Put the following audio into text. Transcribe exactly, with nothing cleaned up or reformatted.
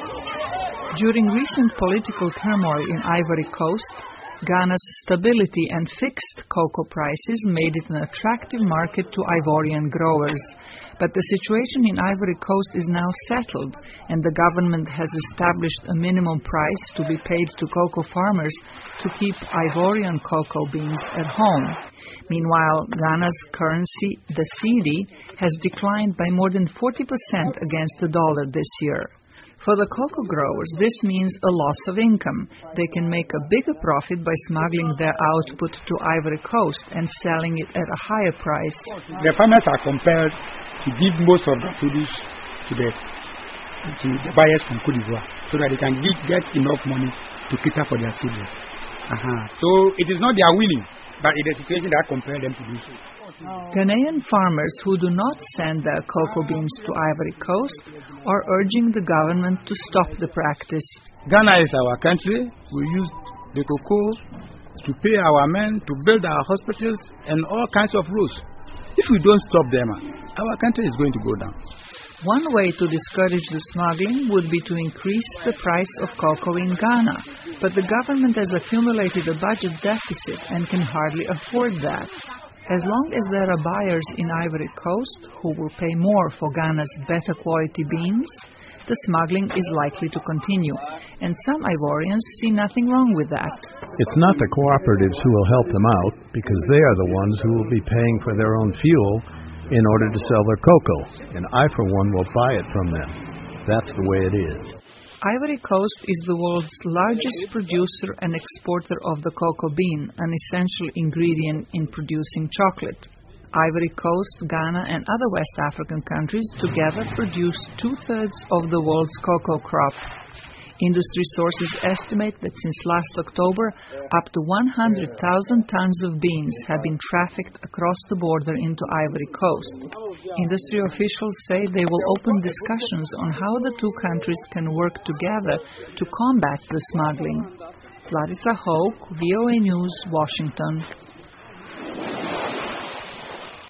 During recent political turmoil in Ivory Coast, Ghana's stability and fixed cocoa prices made it an attractive market to Ivorian growers. But the situation in Ivory Coast is now settled, and the government has established a minimum price to be paid to cocoa farmers to keep Ivorian cocoa beans at home. Meanwhile, Ghana's currency, the cedi, has declined by more than forty percent against the dollar this year. For the cocoa growers, this means a loss of income. They can make a bigger profit by smuggling their output to Ivory Coast and selling it at a higher price. The farmers are compelled to give most of the produce to the, to the buyers from Côte d'Ivoire so that they can give, get enough money to cater for their children. Uh-huh. So it is not their willing, but it is a situation that compels them to do so. Ghanaian farmers who do not send their cocoa beans to Ivory Coast are urging the government to stop the practice. Ghana is our country. We use the cocoa to pay our men, to build our hospitals, and all kinds of roads. If we don't stop them, our country is going to go down. One way to discourage the smuggling would be to increase the price of cocoa in Ghana, but the government has accumulated a budget deficit and can hardly afford that. As long as there are buyers in Ivory Coast who will pay more for Ghana's better quality beans, the smuggling is likely to continue, and some Ivorians see nothing wrong with that. It's not the cooperatives who will help them out, because they are the ones who will be paying for their own fuel in order to sell their cocoa, and I, for one, will buy it from them. That's the way it is. Ivory Coast is the world's largest producer and exporter of the cocoa bean, an essential ingredient in producing chocolate. Ivory Coast, Ghana, and other West African countries together produce two-thirds of the world's cocoa crop. Industry sources estimate that since last October, up to one hundred thousand tons of beans have been trafficked across the border into Ivory Coast. Industry officials say they will open discussions on how the two countries can work together to combat the smuggling. Zlatica Hoke, V O A News, Washington.